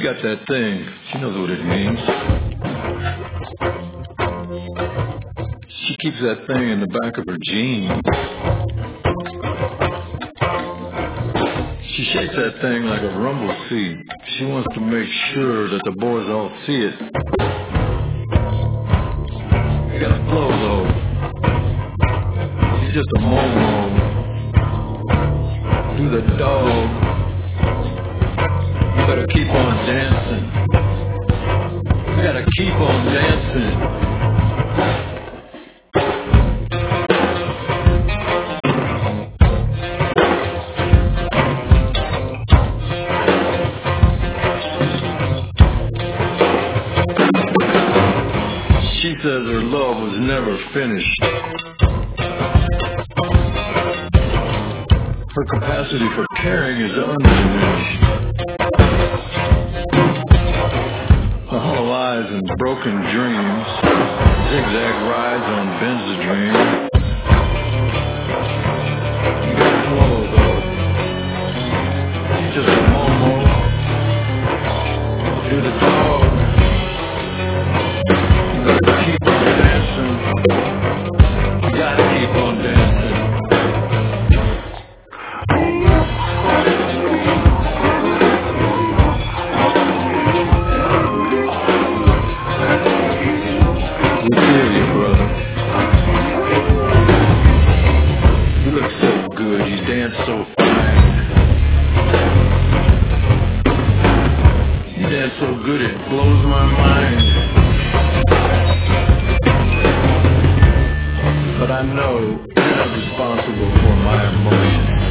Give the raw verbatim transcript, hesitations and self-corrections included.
got that thing. She knows what it means. She keeps that thing in the back of her jeans. She shakes that thing like a rumble seat. She wants to make sure that the boys all see it. You gotta flow though. She's just a mo-mo. Do the dog. You gotta keep on dancing. You gotta keep on dancing. She says her love was never finished. Her capacity for caring is undiminished. The hollow eyes and broken dreams, zigzag rides on Benzedrine. You gotta flow though. She's just a momo. Do the dog. Keep on dancing. You gotta keep on dancing. We feel you, brother. You look so good. You dance so fine. You dance so good it blows my mind. But I know you're not responsible for my emotions.